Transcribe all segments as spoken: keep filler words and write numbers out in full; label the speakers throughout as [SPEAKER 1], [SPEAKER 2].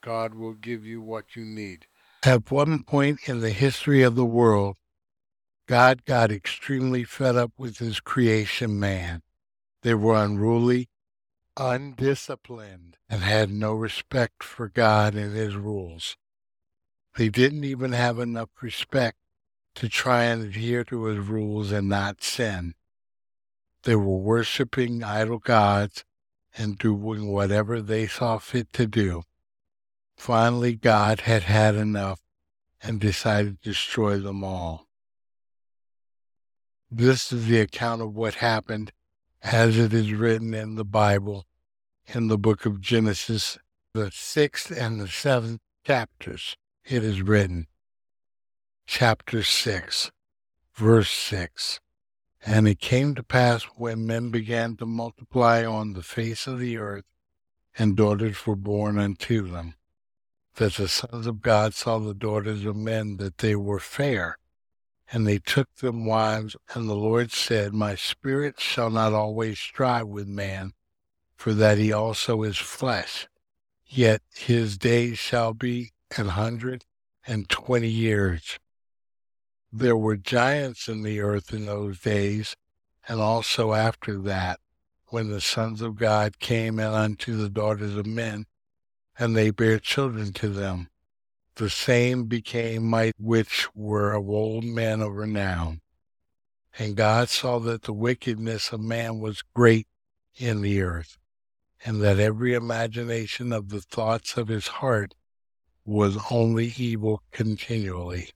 [SPEAKER 1] God will give you what you need.
[SPEAKER 2] At one point in the history of the world, God got extremely fed up with his creation man. They were unruly, undisciplined, and had no respect for God and his rules. They didn't even have enough respect to try and adhere to his rules and not sin. They were worshiping idol gods and doing whatever they saw fit to do. Finally, God had had enough and decided to destroy them all. This is the account of what happened as it is written in the Bible, in the book of Genesis, the sixth and the seventh chapters. It is written, chapter six, verse six. And it came to pass when men began to multiply on the face of the earth, and daughters were born unto them, that the sons of God saw the daughters of men, that they were fair, and they took them wives. And the Lord said, My spirit shall not always strive with man, for that he also is flesh, yet his days shall be an hundred and twenty years. There were giants in the earth in those days, and also after that, when the sons of God came in unto the daughters of men, and they bare children to them. The same became mighty, which were of old men of renown. And God saw that the wickedness of man was great in the earth, and that every imagination of the thoughts of his heart was only evil continually.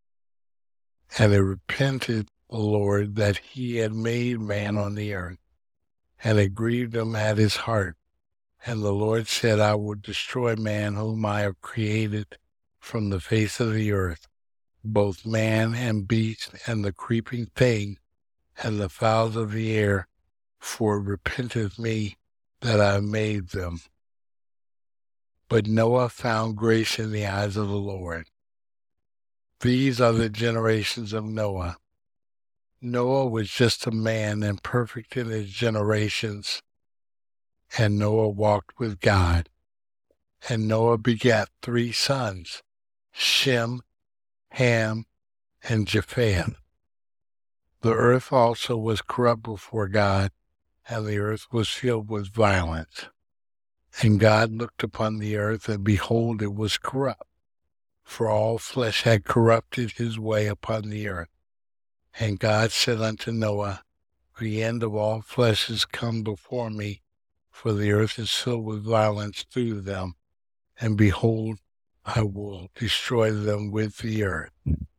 [SPEAKER 2] And it repented the Lord that he had made man on the earth, and it grieved him at his heart. And the Lord said, I will destroy man whom I have created from the face of the earth, both man and beast, and the creeping thing, and the fowls of the air, for it repenteth me that I made them. But Noah found grace in the eyes of the Lord. These are the generations of Noah. Noah was just a man and perfect in his generations, and Noah walked with God. And Noah begat three sons, Shem, Ham, and Japheth. The earth also was corrupt before God, and the earth was filled with violence. And God looked upon the earth, and behold, it was corrupt, for all flesh had corrupted his way upon the earth. And God said unto Noah, The end of all flesh is come before me, for the earth is filled with violence through them, and behold, I will destroy them with the earth.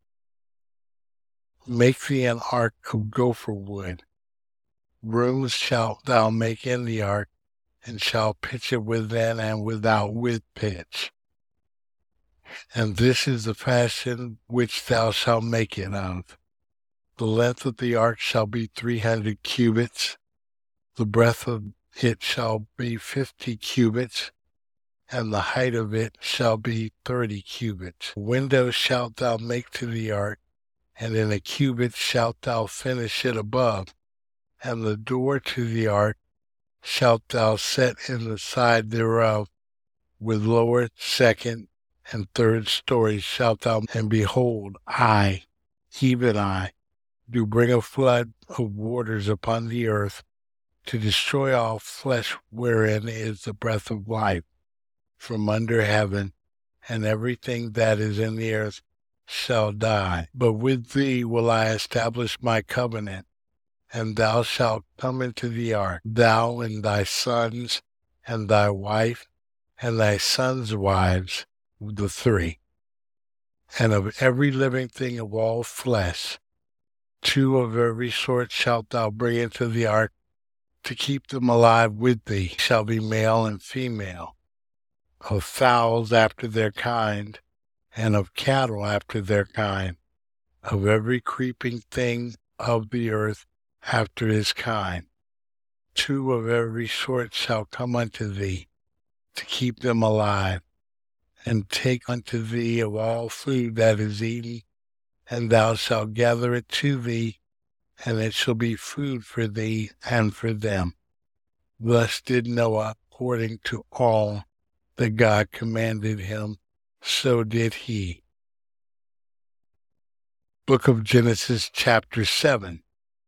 [SPEAKER 2] Make thee an ark of gopher wood. Rooms shalt thou make in the ark, and shalt pitch it within and without with pitch. And this is the fashion which thou shalt make it of. The length of the ark shall be three hundred cubits, the breadth of it shall be fifty cubits, and the height of it shall be thirty cubits. Windows shalt thou make to the ark, and in a cubit shalt thou finish it above, and the door to the ark shalt thou set in the side thereof, with lower, second, and third stories shalt thou, and behold, I, even I, do bring a flood of waters upon the earth, to destroy all flesh wherein is the breath of life, from under heaven, and everything that is in the earth shall die. But with thee will I establish my covenant, and thou shalt come into the ark, thou and thy sons, and thy wife, and thy sons' wives, the three. And of every living thing of all flesh, two of every sort shalt thou bring into the ark, to keep them alive with thee, shall be male and female, of fowls after their kind, and of cattle after their kind, of every creeping thing of the earth after his kind. Two of every sort shall come unto thee, to keep them alive, and take unto thee of all food that is eaten, and thou shalt gather it to thee, and it shall be food for thee and for them. Thus did Noah according to all that God commanded him, so did he. Book of Genesis, chapter seven.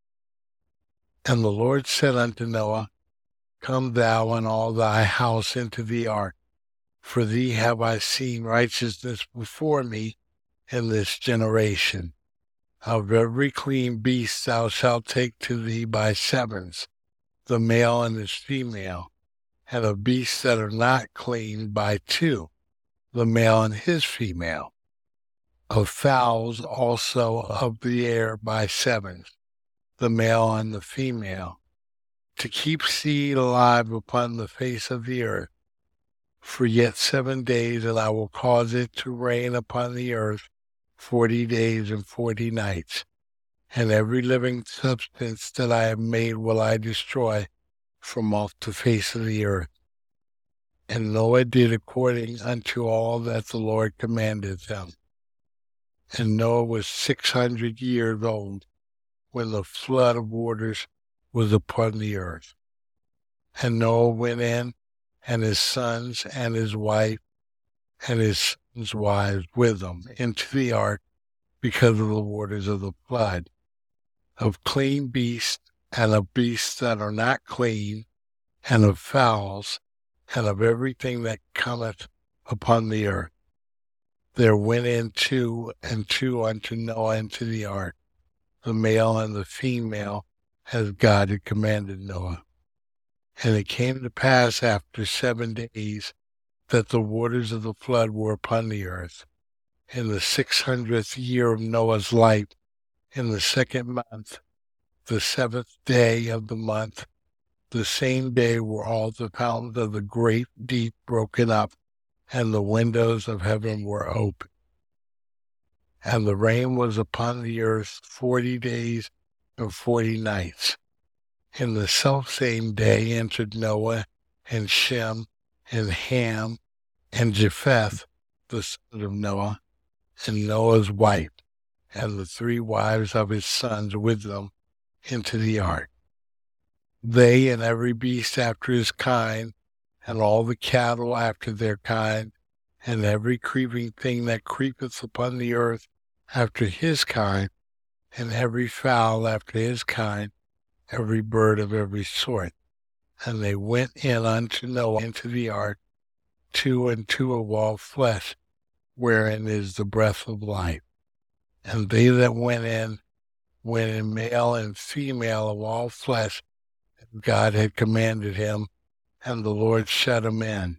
[SPEAKER 2] And the Lord said unto Noah, Come thou and all thy house into the ark, for thee have I seen righteousness before me in this generation. Of every clean beast thou shalt take to thee by sevens, the male and his female, and of beasts that are not clean by two, the male and his female. Of fowls also of the air by sevens, the male and the female, to keep seed alive upon the face of the earth. For yet seven days, and I will cause it to rain upon the earth forty days and forty nights. And every living substance that I have made will I destroy from off the face of the earth. And Noah did according unto all that the Lord commanded them. And Noah was six hundred years old when the flood of waters was upon the earth. And Noah went in, and his sons and his wife and his sons' wives with them into the ark because of the waters of the flood, of clean beasts and of beasts that are not clean, and of fowls, and of everything that cometh upon the earth. There went in two and two unto Noah into the ark, the male and the female, as God had commanded Noah. And it came to pass after seven days that the waters of the flood were upon the earth. In the six hundredth year of Noah's life, in the second month, the seventh day of the month, the same day were all the fountains of the great deep broken up, and the windows of heaven were open. And the rain was upon the earth forty days and forty nights. In the selfsame day entered Noah and Shem and Ham and Japheth, the son of Noah, and Noah's wife, and the three wives of his sons with them into the ark. They and every beast after his kind, and all the cattle after their kind, and every creeping thing that creepeth upon the earth after his kind, and every fowl after his kind, every bird of every sort. And they went in unto Noah into the ark, two and two of all flesh, wherein is the breath of life. And they that went in, went in male and female of all flesh, as God had commanded him, and the Lord shut them in.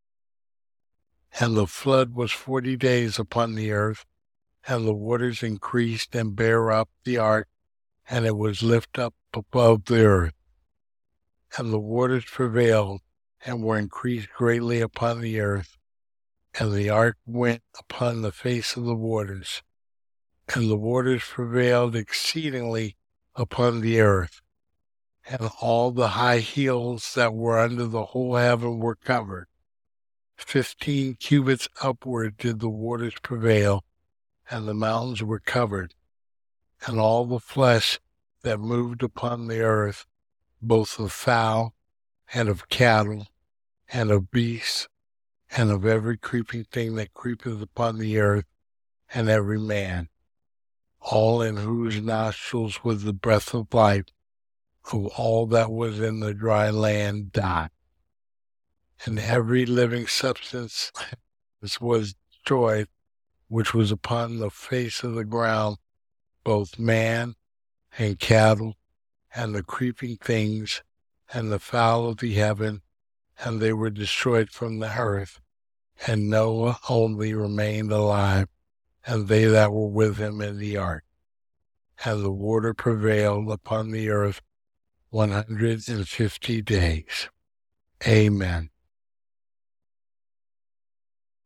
[SPEAKER 2] And the flood was forty days upon the earth, and the waters increased and bare up the ark, and it was lifted up above the earth. And the waters prevailed, and were increased greatly upon the earth. And the ark went upon the face of the waters. And the waters prevailed exceedingly upon the earth. And all the high hills that were under the whole heaven were covered. Fifteen cubits upward did the waters prevail, and the mountains were covered. And all the flesh that moved upon the earth, both of fowl, and of cattle, and of beasts, and of every creeping thing that creepeth upon the earth, and every man, all in whose nostrils was the breath of life, of all that was in the dry land died. And every living substance was destroyed, which was upon the face of the ground, both man and cattle, and the creeping things, and the fowl of the heaven, and they were destroyed from the earth. And Noah only remained alive, and they that were with him in the ark. And the water prevailed upon the earth one hundred and fifty days. Amen.